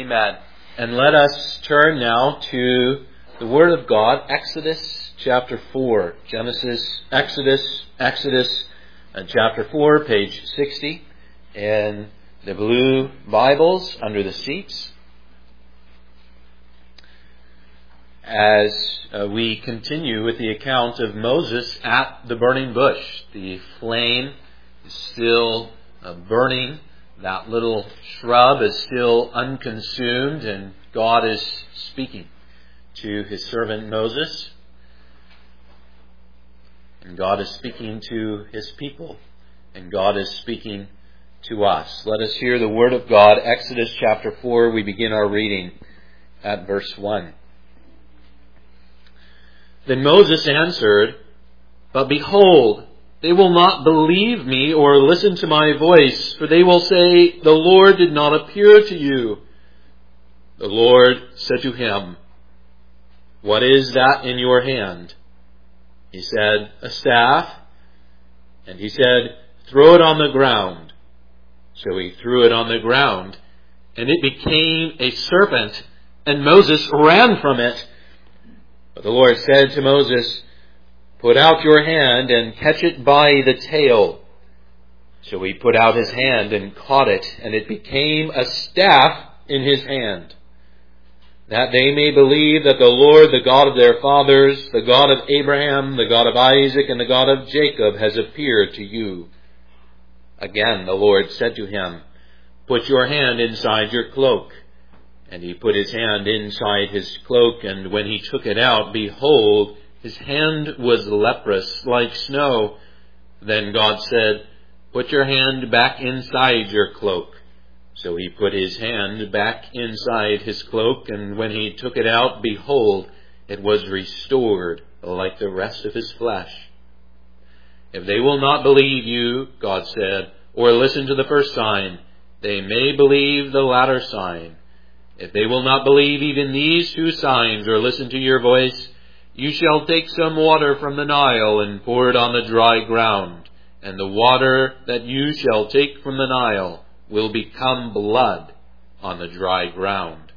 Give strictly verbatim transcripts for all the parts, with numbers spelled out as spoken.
Amen. And let us turn now to the Word of God, Exodus chapter four. Genesis, Exodus, Exodus, and chapter four, page sixty, in the blue Bibles under the seats. As uh, we continue with the account of Moses at the burning bush, the flame is still uh, burning. That little shrub is still unconsumed, and God is speaking to His servant Moses. And God is speaking to His people. And God is speaking to us. Let us hear the Word of God. Exodus chapter four, we begin our reading at verse one. Then Moses answered, "But behold, they will not believe me or listen to my voice, for they will say, 'The Lord did not appear to you.' The Lord said to him, 'What is that in your hand?' He said, 'A staff.' And he said, 'Throw it on the ground.' So he threw it on the ground, and it became a serpent, and Moses ran from it. But the Lord said to Moses, 'Put out your hand and catch it by the tail.' So he put out his hand and caught it, and it became a staff in his hand, that they may believe that the Lord, the God of their fathers, the God of Abraham, the God of Isaac, and the God of Jacob, has appeared to you." Again the Lord said to him, "Put your hand inside your cloak." And he put his hand inside his cloak, and when he took it out, behold, his hand was leprous like snow. Then God said, "Put your hand back inside your cloak." So he put his hand back inside his cloak, and when he took it out, behold, it was restored like the rest of his flesh. "If they will not believe you," God said, "or listen to the first sign, they may believe the latter sign. If they will not believe even these two signs or listen to your voice, you shall take some water from the Nile and pour it on the dry ground, and the water that you shall take from the Nile will become blood on the dry ground."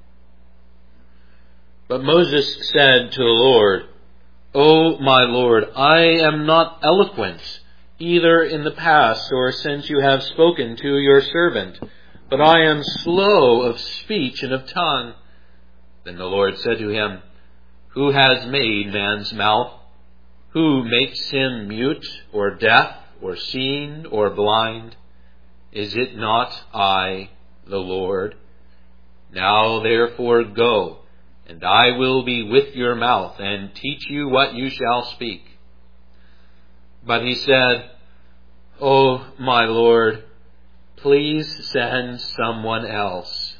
But Moses said to the Lord, "O my Lord, I am not eloquent, either in the past or since you have spoken to your servant, but I am slow of speech and of tongue." Then the Lord said to him, "Who has made man's mouth? Who makes him mute or deaf or seen or blind? Is it not I, the Lord? Now therefore go, and I will be with your mouth and teach you what you shall speak." But he said, "O my Lord, please send someone else."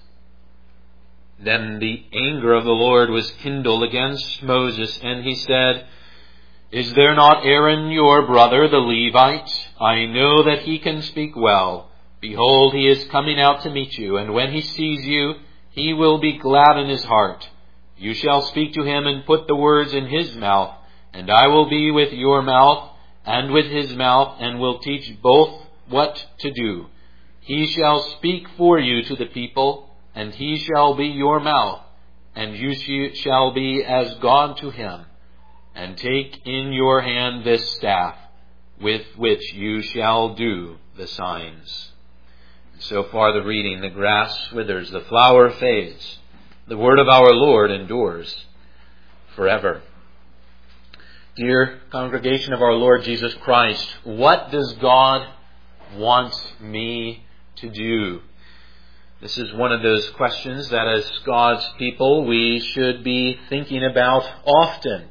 Then the anger of the Lord was kindled against Moses, and he said, "Is there not Aaron your brother, the Levite? I know that he can speak well. Behold, he is coming out to meet you, and when he sees you, he will be glad in his heart. You shall speak to him and put the words in his mouth, and I will be with your mouth and with his mouth, and will teach both what to do. He shall speak for you to the people, and he shall be your mouth, and you shall be as God to him. And take in your hand this staff, with which you shall do the signs." So far the reading. The grass withers, the flower fades. The word of our Lord endures forever. Dear congregation of our Lord Jesus Christ, what does God want me to do? This is one of those questions that as God's people we should be thinking about often.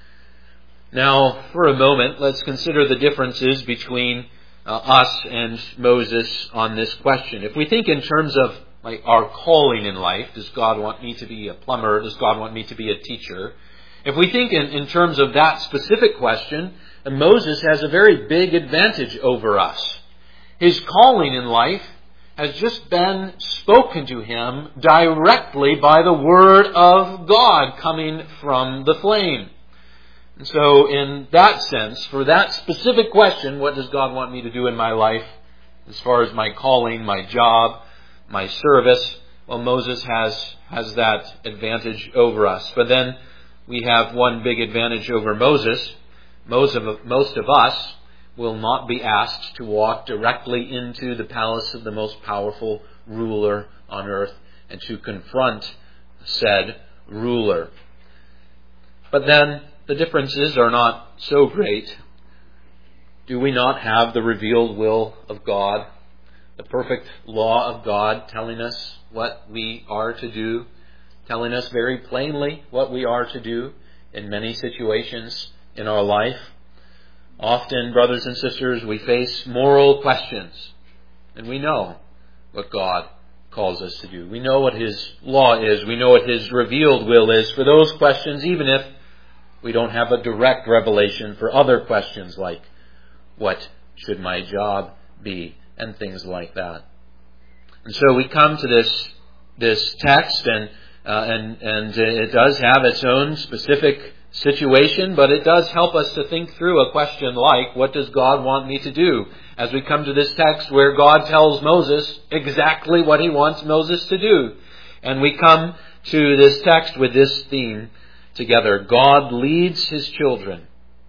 Now, for a moment, let's consider the differences between uh, us and Moses on this question. If we think in terms of like our calling in life, does God want me to be a plumber? Does God want me to be a teacher? If we think in, in terms of that specific question, Moses has a very big advantage over us. His calling in life has just been spoken to him directly by the Word of God coming from the flame. And so in that sense, for that specific question, what does God want me to do in my life, as far as my calling, my job, my service, well, Moses has, has that advantage over us. But then we have one big advantage over Moses. Most of, most of us will not be asked to walk directly into the palace of the most powerful ruler on earth and to confront said ruler. But then the differences are not so great. Do we not have the revealed will of God, the perfect law of God telling us what we are to do, telling us very plainly what we are to do in many situations in our life? Often, brothers and sisters, we face moral questions, and we know what God calls us to do. We know what His law is. We know what His revealed will is for those questions, even if we don't have a direct revelation for other questions like, what should my job be? And things like that. And so we come to this this text, and uh, and and it does have its own specific situation, but it does help us to think through a question like, what does God want me to do? As we come to this text where God tells Moses exactly what He wants Moses to do. And we come to this text with this theme together. God leads His children.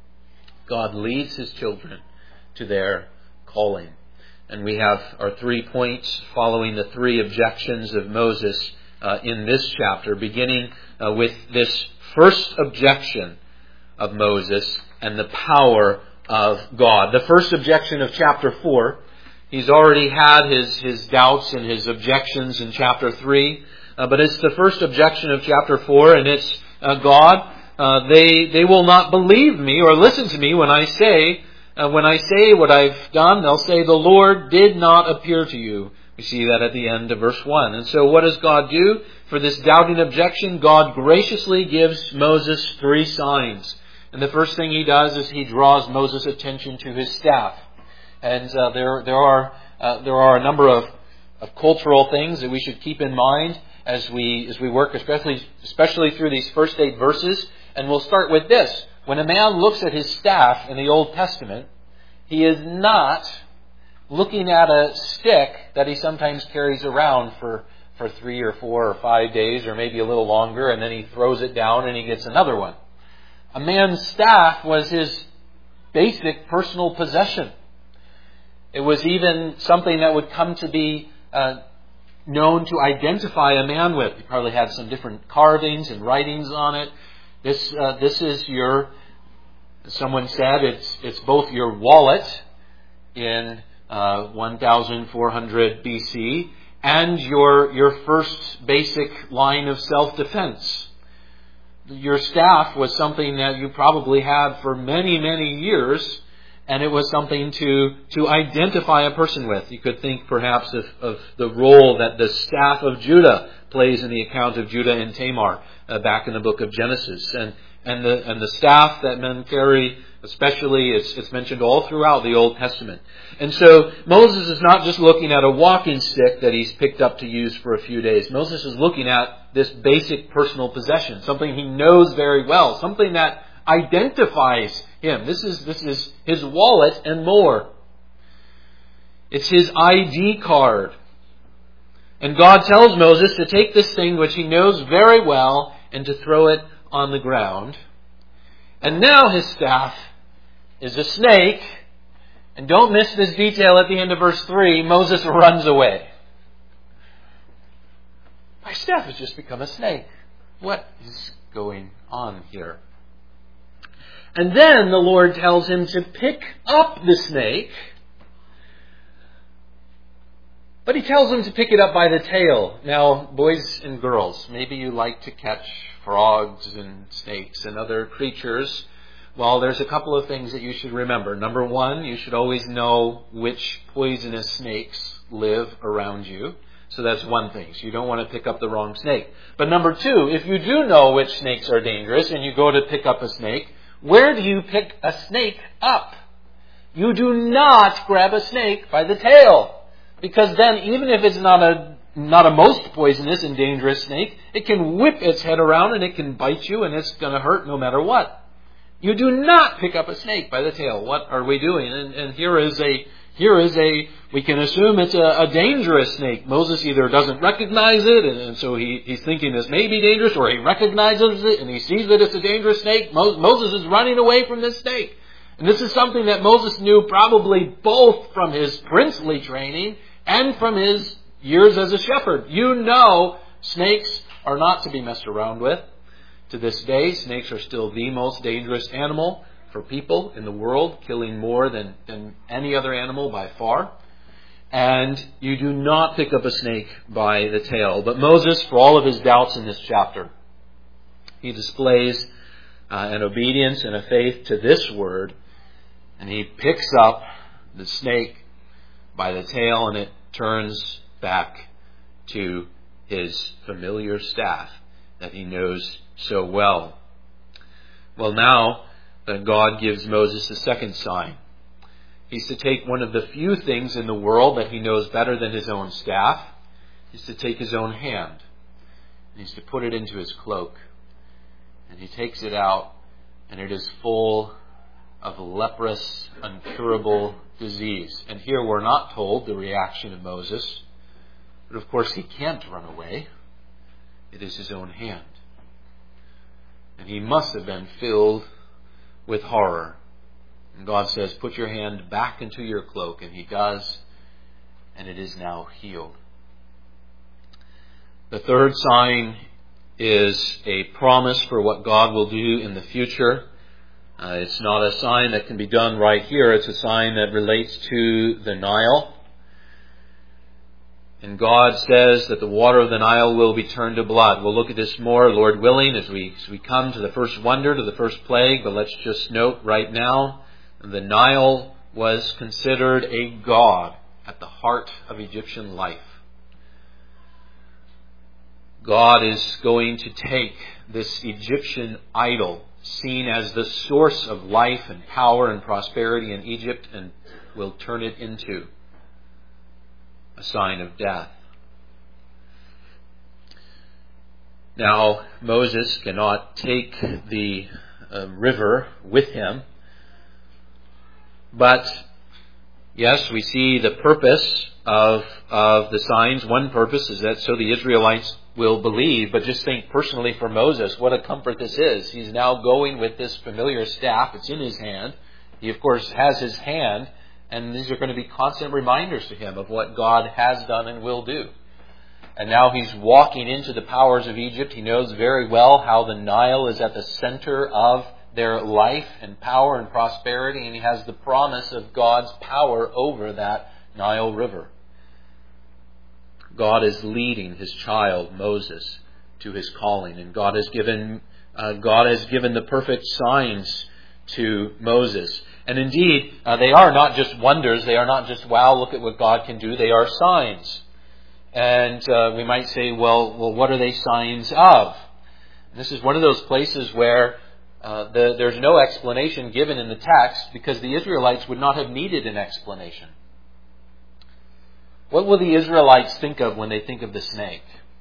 God leads His children to their calling. And we have our three points following the three objections of Moses uh, in this chapter, beginning uh, with this first objection of Moses and the power of God. The first objection of chapter four, he's already had his, his doubts and his objections in chapter three, uh, but it's the first objection of chapter four, and it's uh, God, uh, they, they will not believe me or listen to me when I say, uh, when I say what I've done. They'll say, the Lord did not appear to you. We see that at the end of verse one. And so what does God do? For this doubting objection, God graciously gives Moses three signs. And the first thing He does is He draws Moses' attention to his staff. And uh, there there are uh, there are a number of, of cultural things that we should keep in mind as we as we work, especially especially through these first eight verses. And we'll start with this. When a man looks at his staff in the Old Testament, he is not looking at a stick that he sometimes carries around for, for three or four or five days or maybe a little longer, and then he throws it down and he gets another one. A man's staff was his basic personal possession. It was even something that would come to be uh, known to identify a man with. He probably had some different carvings and writings on it. This uh, this is your, someone said, it's it's both your wallet in uh, fourteen hundred B C and your your first basic line of self-defense. Your staff was something that you probably had for many, many years, and it was something to, to identify a person with. You could think perhaps of, of the role that the staff of Judah plays in the account of Judah and Tamar uh, back in the book of Genesis. And and the and the staff that men carry, especially, it's, it's mentioned all throughout the Old Testament. And so Moses is not just looking at a walking stick that he's picked up to use for a few days. Moses is looking at this basic personal possession, something he knows very well, something that identifies him. This is this is his wallet and more. It's his I D card. And God tells Moses to take this thing which he knows very well and to throw it on the ground. And now his staff is a snake. And don't miss this detail at the end of verse three. Moses runs away. My staff has just become a snake. What is going on here? And then the Lord tells him to pick up the snake. But He tells him to pick it up by the tail. Now, boys and girls, maybe you like to catch frogs and snakes and other creatures. Well, there's a couple of things that you should remember. Number one, you should always know which poisonous snakes live around you. So that's one thing. So you don't want to pick up the wrong snake. But number two, if you do know which snakes are dangerous and you go to pick up a snake, where do you pick a snake up? You do not grab a snake by the tail. Because then, even if it's not a not a most poisonous and dangerous snake, it can whip its head around and it can bite you and it's going to hurt no matter what. You do not pick up a snake by the tail. What are we doing? And, and here is a here is a, we can assume it's a, a dangerous snake. Moses either doesn't recognize it, and, and so he, he's thinking this may be dangerous, or he recognizes it and he sees that it's a dangerous snake. Mo- Moses is running away from this snake. And this is something that Moses knew probably both from his princely training and from his years as a shepherd. You know snakes are not to be messed around with. To this day, snakes are still the most dangerous animal for people in the world, killing more than, than any other animal by far. And you do not pick up a snake by the tail. But Moses, for all of his doubts in this chapter, he displays uh, an obedience and a faith to this word, and he picks up the snake by the tail, and it turns back to his familiar staff that he knows so well. Well, now that God gives Moses a second sign. He's to take one of the few things in the world that he knows better than his own staff. He's to take his own hand. And he's to put it into his cloak. And he takes it out, and it is full of leprous, incurable disease. And here we're not told the reaction of Moses. But of course he can't run away. It is his own hand. And he must have been filled with horror. And God says, put your hand back into your cloak. And he does. And it is now healed. The third sign is a promise for what God will do in the future. Uh, it's not a sign that can be done right here. It's a sign that relates to the Nile. And God says that the water of the Nile will be turned to blood. We'll look at this more, Lord willing, as we, as we come to the first wonder, to the first plague. But let's just note right now, the Nile was considered a god at the heart of Egyptian life. God is going to take this Egyptian idol, seen as the source of life and power and prosperity in Egypt, and will turn it into a sign of death. Now, Moses cannot take the uh, river with him, but yes, we see the purpose of, of the signs. One purpose is that so the Israelites will believe, but just think personally for Moses, what a comfort this is. He's now going with this familiar staff. It's in his hand. He, of course, has his hand, and these are going to be constant reminders to him of what God has done and will do. And now he's walking into the powers of Egypt. He knows very well how the Nile is at the center of their life and power and prosperity, and he has the promise of God's power over that Nile River. God is leading his child Moses to his calling, and God has given uh, God has given the perfect signs to Moses. And indeed, uh, they are not just wonders. They are not just, wow, look at what God can do. They are signs. And uh, we might say, well, well, what are they signs of? And this is one of those places where uh, the, there's no explanation given in the text, because the Israelites would not have needed an explanation. What will the Israelites think of when they think of the snake?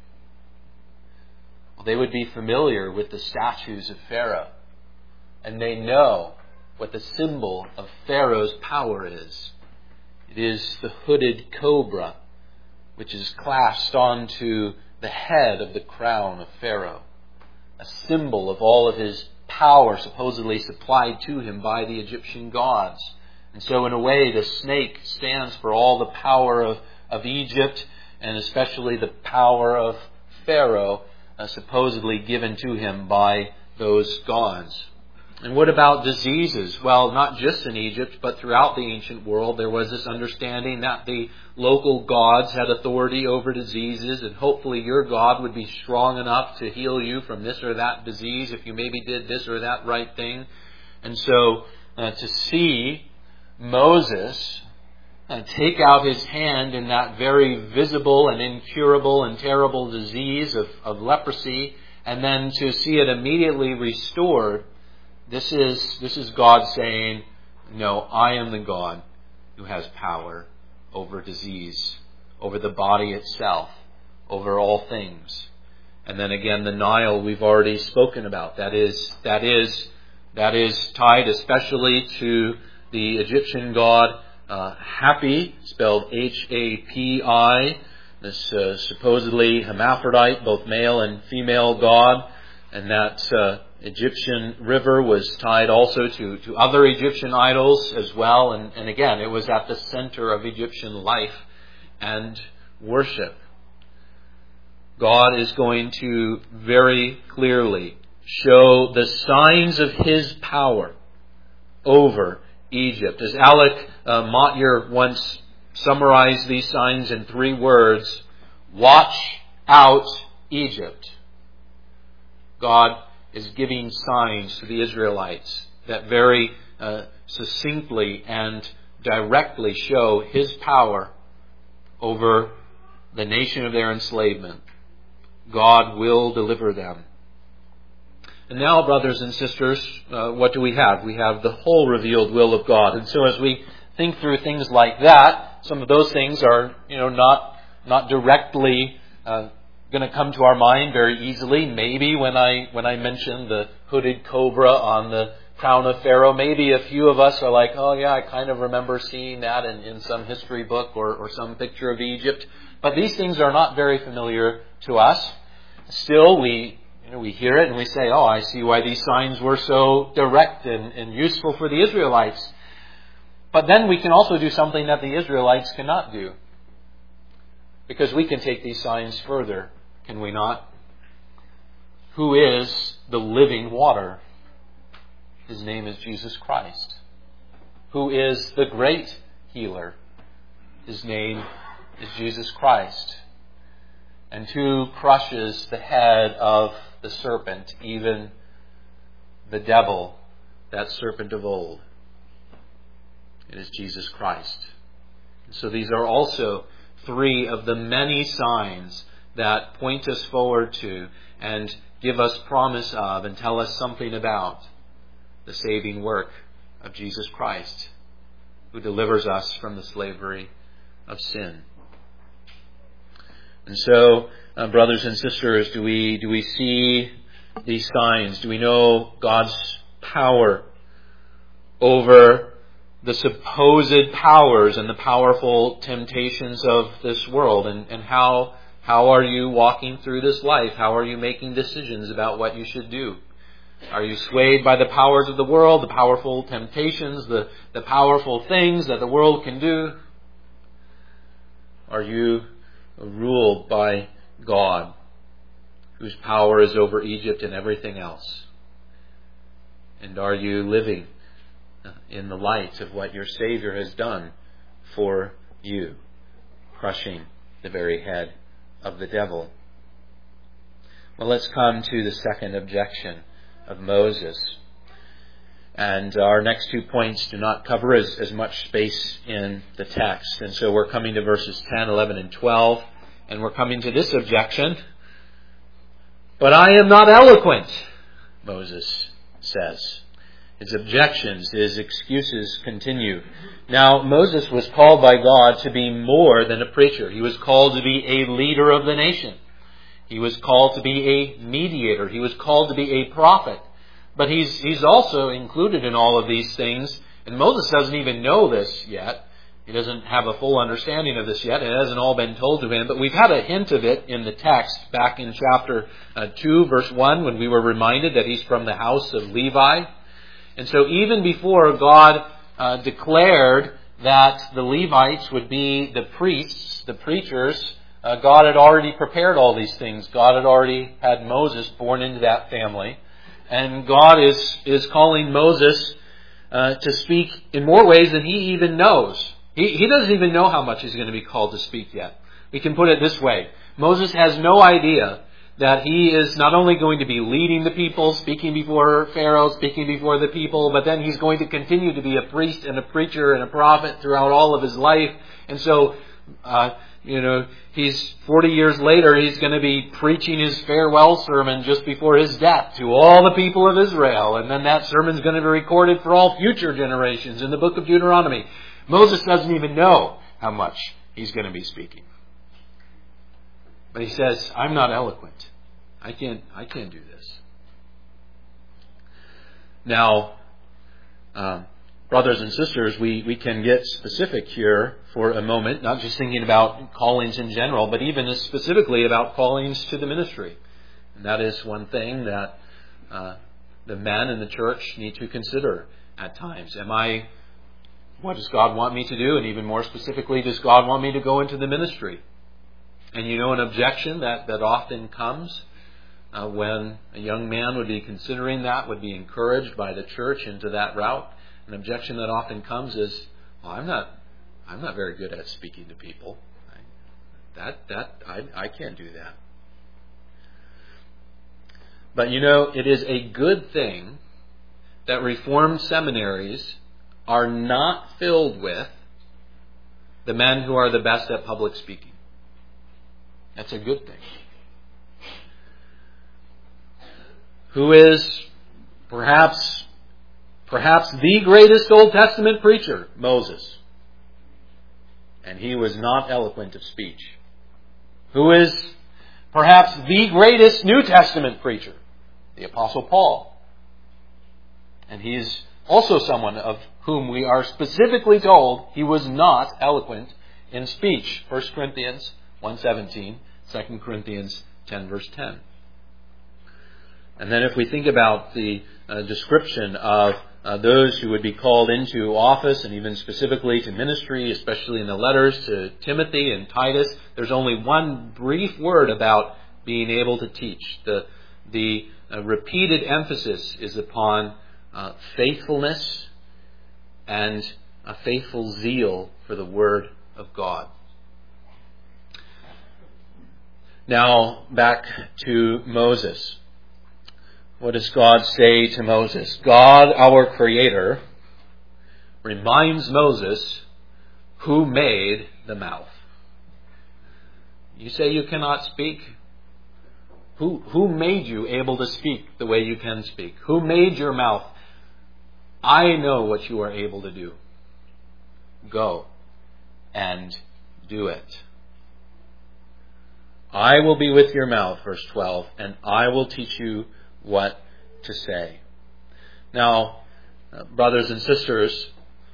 Well, they would be familiar with the statues of Pharaoh, and they know what the symbol of Pharaoh's power is. It is the hooded cobra, which is clasped onto the head of the crown of Pharaoh, a symbol of all of his power supposedly supplied to him by the Egyptian gods. And so in a way, the snake stands for all the power of, of Egypt, and especially the power of Pharaoh, uh, supposedly given to him by those gods. And what about diseases? Well, not just in Egypt, but throughout the ancient world, there was this understanding that the local gods had authority over diseases, and hopefully your God would be strong enough to heal you from this or that disease if you maybe did this or that right thing. And so uh, to see Moses uh, take out his hand in that very visible and incurable and terrible disease of, of leprosy, and then to see it immediately restored, This is this is God saying, no, I am the God who has power over disease, over the body itself, over all things. And then again, the Nile we've already spoken about. That is that is that is tied especially to the Egyptian god uh, Hapi, spelled H A P I, this uh, supposedly hermaphrodite, both male and female god, and that uh, Egyptian river was tied also to, to other Egyptian idols as well. And, and again, it was at the center of Egyptian life and worship. God is going to very clearly show the signs of His power over Egypt. As Alec uh, Motyer once summarized these signs in three words: watch out, Egypt. God is giving signs to the Israelites that very uh, succinctly and directly show His power over the nation of their enslavement. God will deliver them. And now, brothers and sisters, uh, what do we have? We have the whole revealed will of God. And so as we think through things like that, some of those things are, you know, not not directly uh, going to come to our mind very easily. Maybe when I when I mention the hooded cobra on the crown of Pharaoh, maybe a few of us are like, oh yeah, I kind of remember seeing that in, in some history book or, or some picture of Egypt. But these things are not very familiar to us. Still, we you know, we hear it and we say, oh, I see why these signs were so direct and, and useful for the Israelites. But then we can also do something that the Israelites cannot do. Because we can take these signs further, can we not? Who is the living water? His name is Jesus Christ. Who is the great healer? His name is Jesus Christ. And who crushes the head of the serpent, even the devil, that serpent of old? It is Jesus Christ. So these are also three of the many signs that point us forward to and give us promise of and tell us something about the saving work of Jesus Christ, who delivers us from the slavery of sin. And so, uh, brothers and sisters, do we do we see these signs? Do we know God's power over the supposed powers and the powerful temptations of this world? And, and how how are you walking through this life? How are you making decisions about what you should do? Are you swayed by the powers of the world, the powerful temptations, the, the powerful things that the world can do? Are you ruled by God, whose power is over Egypt and everything else? And are you living in the light of what your Savior has done for you, crushing the very head of the devil? Well, let's come to the second objection of Moses. And our next two points do not cover as, as much space in the text. And so we're coming to verses ten, eleven, and twelve. And we're coming to this objection. But I am not eloquent, Moses says. His objections, his excuses continue. Now, Moses was called by God to be more than a preacher. He was called to be a leader of the nation. He was called to be a mediator. He was called to be a prophet. But he's he's also included in all of these things. And Moses doesn't even know this yet. He doesn't have a full understanding of this yet. It hasn't all been told to him. But we've had a hint of it in the text back in chapter uh, two, verse one, when we were reminded that he's from the house of Levi. And so even before God uh, declared that the Levites would be the priests, the preachers, uh, God had already prepared all these things. God had already had Moses born into that family. And God is, is calling Moses uh, to speak in more ways than he even knows. He, he doesn't even know how much he's going to be called to speak yet. We can put it this way. Moses has no idea that he is not only going to be leading the people, speaking before Pharaoh, speaking before the people, but then he's going to continue to be a priest and a preacher and a prophet throughout all of his life. And so, uh, you know, he's forty years later, he's going to be preaching his farewell sermon just before his death to all the people of Israel. And then that sermon's going to be recorded for all future generations in the book of Deuteronomy. Moses doesn't even know how much he's going to be speaking. But he says, I'm not eloquent. I can't, I can't do this. Now, um, brothers and sisters, we, we can get specific here for a moment, not just thinking about callings in general, but even specifically about callings to the ministry. And that is one thing that uh, the men in the church need to consider at times. Am I, what does God want me to do? And even more specifically, does God want me to go into the ministry? And you know, an objection that, that often comes uh, when a young man would be considering that, would be encouraged by the church into that route. An objection that often comes is, well, I'm not, I'm not very good at speaking to people. I, that, that, I, I can't do that. But you know, it is a good thing that Reformed seminaries are not filled with the men who are the best at public speaking. That's a good thing. Who is perhaps perhaps the greatest Old Testament preacher? Moses. And he was not eloquent of speech. Who is perhaps the greatest New Testament preacher? The Apostle Paul. And he's also someone of whom we are specifically told he was not eloquent in speech. First Corinthians one seventeen, Second Corinthians ten verse ten. And then if we think about the uh, description of uh, those who would be called into office and even specifically to ministry, especially in the letters to Timothy and Titus, there's only one brief word about being able to teach. The, the uh, repeated emphasis is upon uh, faithfulness and a faithful zeal for the Word of God. Now, back to Moses. What does God say to Moses? God, our Creator, reminds Moses who made the mouth. You say you cannot speak? Who, who made you able to speak the way you can speak? Who made your mouth? I know what you are able to do. Go and do it. I will be with your mouth, verse twelve, and I will teach you what to say. Now, uh, brothers and sisters,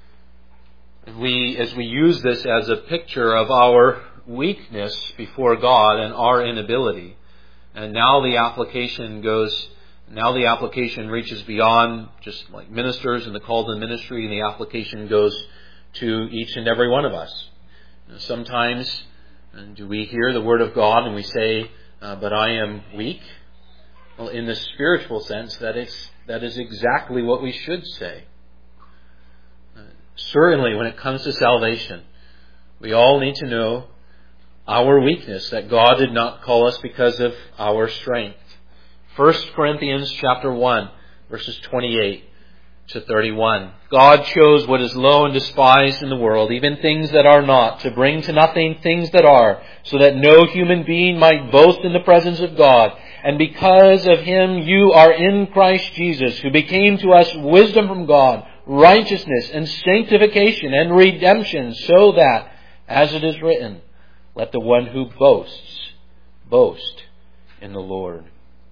we, as we use this as a picture of our weakness before God and our inability, and now the application goes, now the application reaches beyond just like ministers and the call to the ministry, and the application goes to each and every one of us. Sometimes And do we hear the Word of God and we say, uh, but I am weak? Well, in the spiritual sense, that is, that is exactly what we should say. Uh, certainly, when it comes to salvation, we all need to know our weakness, that God did not call us because of our strength. First Corinthians chapter one, verses twenty-eight to thirty-one. God chose what is low and despised in the world, even things that are not, to bring to nothing things that are, so that no human being might boast in the presence of God. And because of Him you are in Christ Jesus, who became to us wisdom from God, righteousness and sanctification and redemption, so that, as it is written, let the one who boasts, boast in the Lord.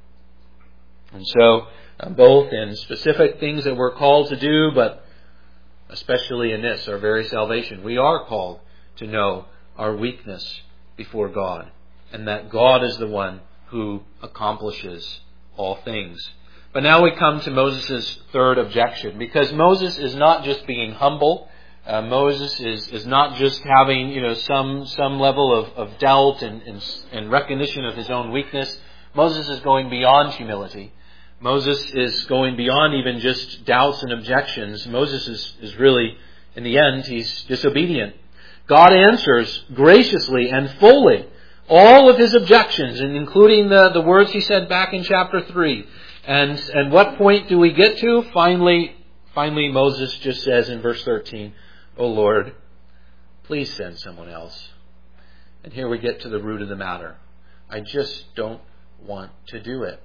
And so, uh, both in specific things that we're called to do, but especially in this, our very salvation, we are called to know our weakness before God, and that God is the one who accomplishes all things. But now we come to Moses' third objection, because Moses is not just being humble. Uh, Moses is, is not just having, you know, some some level of, of doubt and, and, and recognition of his own weakness. Moses is going beyond humility. Moses is going beyond even just doubts and objections. Moses is, is really, in the end, he's disobedient. God answers graciously and fully all of his objections, and including the, the words he said back in chapter three. And, and what point do we get to? Finally, finally Moses just says in verse thirteen, "O Lord, please send someone else." And here we get to the root of the matter. I just don't want to do it.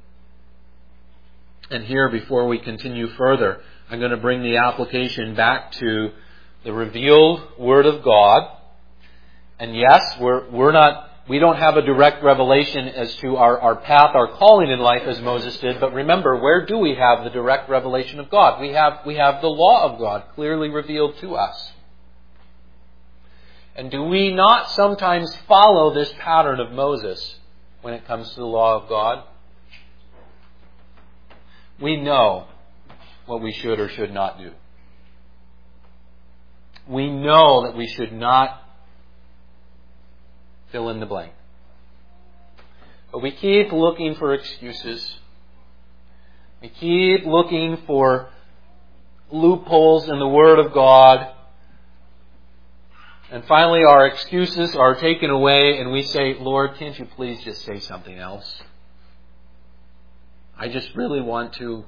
And here, before we continue further, I'm going to bring the application back to the revealed Word of God. And yes, we're we're not we don't have a direct revelation as to our, our path, our calling in life as Moses did. But remember, where do we have the direct revelation of God? We have, we have the law of God clearly revealed to us. And do we not sometimes follow this pattern of Moses when it comes to the law of God? We know what we should or should not do. We know that we should not fill in the blank. But we keep looking for excuses. We keep looking for loopholes in the Word of God. And finally our excuses are taken away and we say, Lord, can't you please just say something else? I just really want to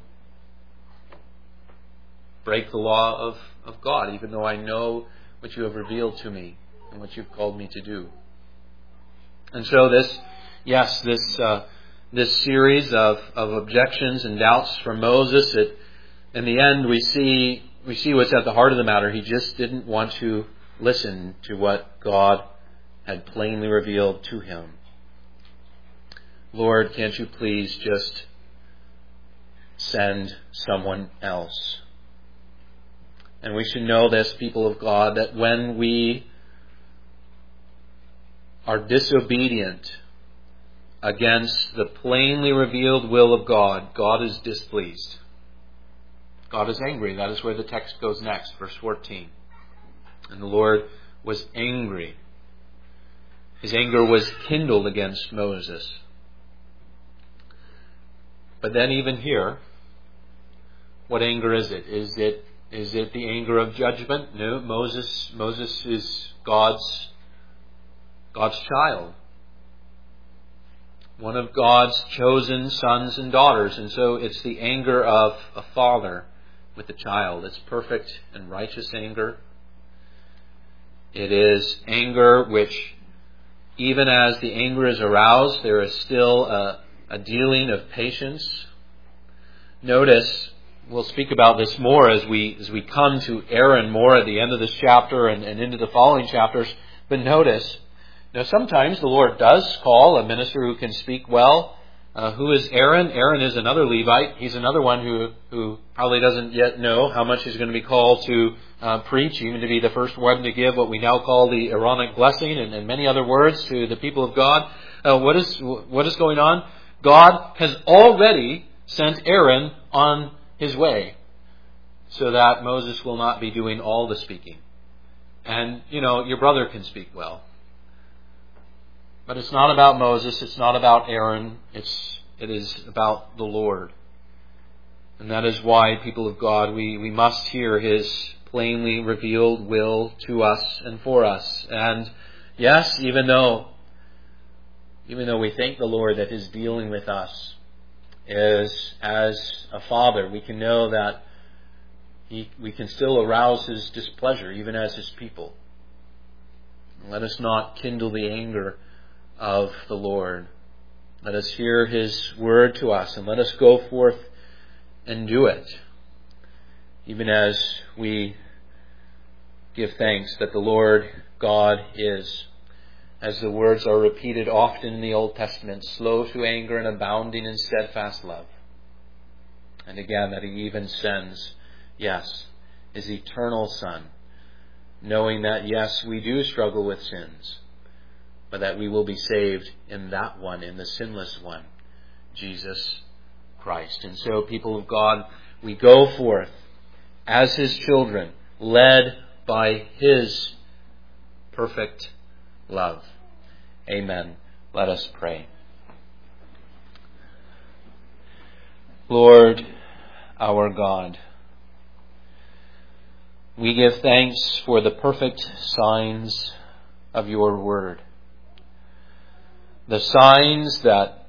break the law of, of God, even though I know what you have revealed to me and what you've called me to do. And so this, yes, this uh, this series of, of objections and doubts from Moses, it, in the end we see we see what's at the heart of the matter. He just didn't want to listen to what God had plainly revealed to him. Lord, can't you please just send someone else? And we should know this, people of God, that when we are disobedient against the plainly revealed will of God, God is displeased. God is angry. That is where the text goes next, verse fourteen. And the Lord was angry. His anger was kindled against Moses. But then even here, what anger is it? Is it is it the anger of judgment? No, Moses Moses is God's God's child. One of God's chosen sons and daughters. And so it's the anger of a father with the child. It's perfect and righteous anger. It is anger which, even as the anger is aroused, there is still a, a dealing of patience. Notice, we'll speak about this more as we as we come to Aaron more at the end of this chapter and, and into the following chapters. But notice, now sometimes the Lord does call a minister who can speak well. Uh, who is Aaron? Aaron is another Levite. He's another one who, who probably doesn't yet know how much he's going to be called to uh, preach, even to be the first one to give what we now call the Aaronic blessing and, and many other words to the people of God. Uh, what is what is going on? God has already sent Aaron on his way so that Moses will not be doing all the speaking. And, you know, your brother can speak well. But it's not about Moses, it's not about Aaron, it's it is about the Lord. And that is why, people of God, we, we must hear His plainly revealed will to us and for us. And yes, even though even though we thank the Lord that His dealing with us is as a father, we can know that he, we can still arouse His displeasure, even as His people. Let us not kindle the anger of the Lord. Let us hear His word to us and let us go forth and do it, even as we give thanks that the Lord God is, as the words are repeated often in the Old Testament, slow to anger and abounding in steadfast love. And again, that He even sends, yes, His eternal Son, knowing that, yes, we do struggle with sins, but that we will be saved in that one, in the sinless one, Jesus Christ. And so, people of God, we go forth as His children, led by His perfect love. Amen. Let us pray. Lord, our God, we give thanks for the perfect signs of your word. The signs that